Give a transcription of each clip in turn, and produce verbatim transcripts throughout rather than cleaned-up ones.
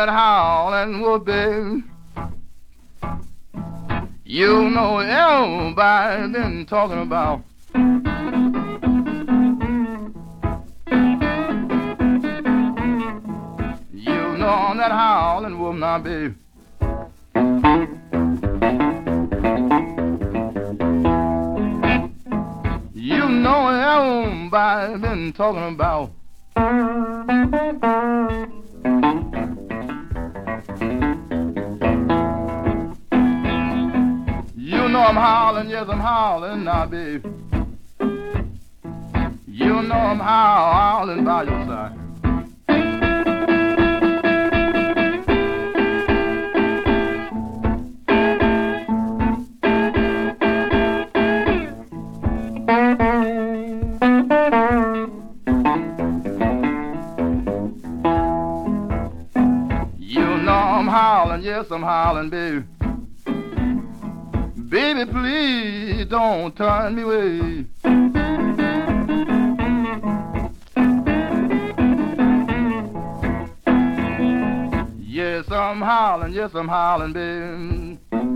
that howling wolf, baby. You know everybody been talking about. You know that howling wolf now, baby. You know everybody been talking about. You know I'm howling, yes I'm howling now, baby. You know I'm howling by your side. You know I'm howling, yes I'm howling, baby. Baby, please don't turn me away. Yes, I'm howling, yes, I'm howling, baby.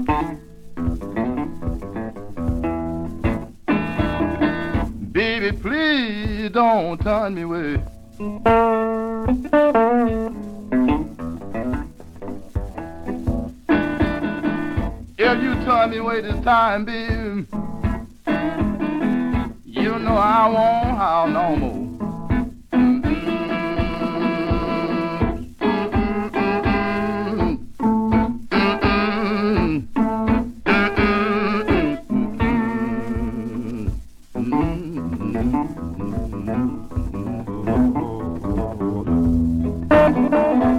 Baby, please don't turn me away. If you turn me away this time, baby, you know I won't howl no more. Mm-hmm.